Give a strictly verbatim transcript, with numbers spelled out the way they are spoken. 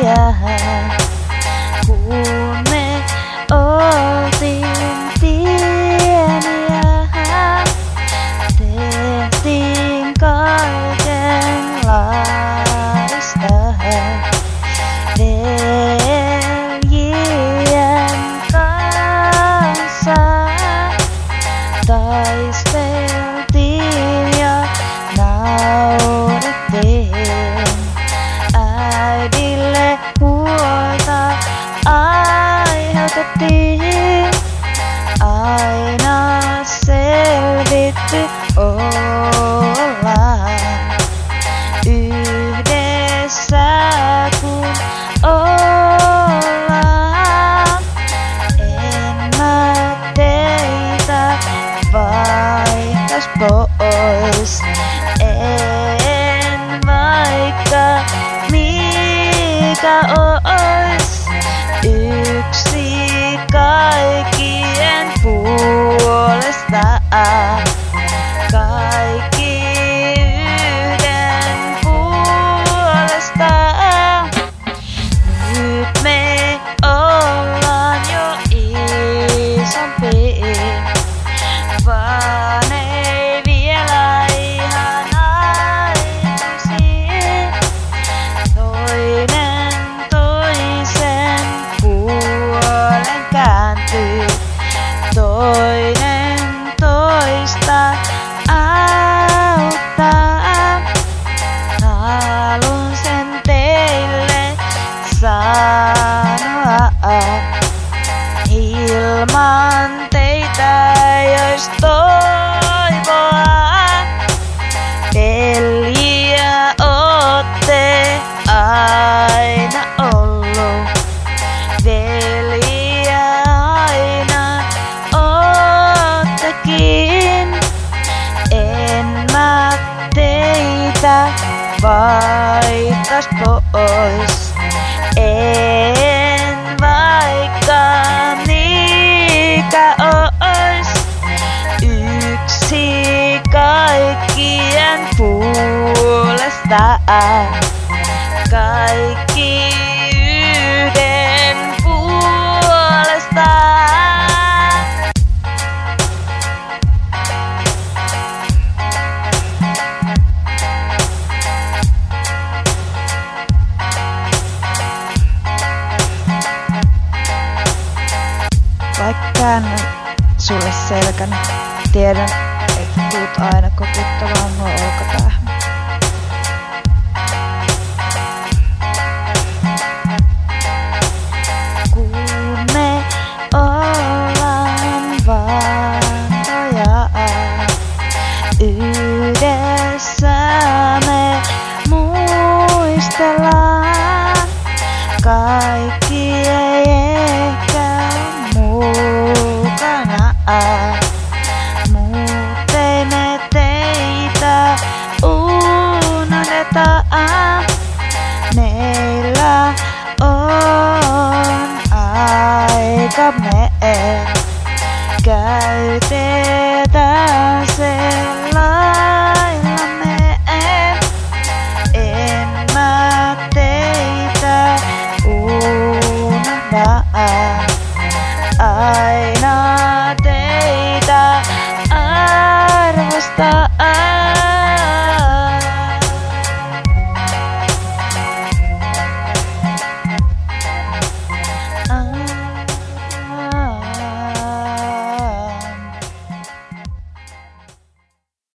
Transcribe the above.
jää. Kun me oltiin pieniä, tehtiin kaikenlaista. Veljien kanssa taisteltiin ja naurettiin. Äidille huolta aiheutettiin. Aina selvitty ollaan yhdessä, kun ollaan. En mä teitä vaihtais pois. En vaikka mikä ois. Yksi kaikkien puolesta. Kaikki yhden puolesta. Nyt me ollaan jo isompi, vaan ei vielä ihan aikuisia. Toinen toisen puolen kääntyy, toinen toista auttaa. Haluun sen teille sanoa. Ilman teitä ei ois toivoa. Veljiä ootte aina ollu. Veljiä aina oottekin. En mä teitä vaihtais pois. En vaikka mikä ois. Yksi kaikkien puolesta. Kaikki yhden puolesta. Vaikka käännän sulle selkäni, tiedän, että tuut aina koputtamaan mua olkapäähän. Kun me ollaan vanhoja, yhdessä me muistellaan. Kaikki ei ehkä mukana, mut ei me teitä unohdeta. Meillä on aika, me käytetään se lailla me. En mä teitä unohda. Aina teitä arvostaa.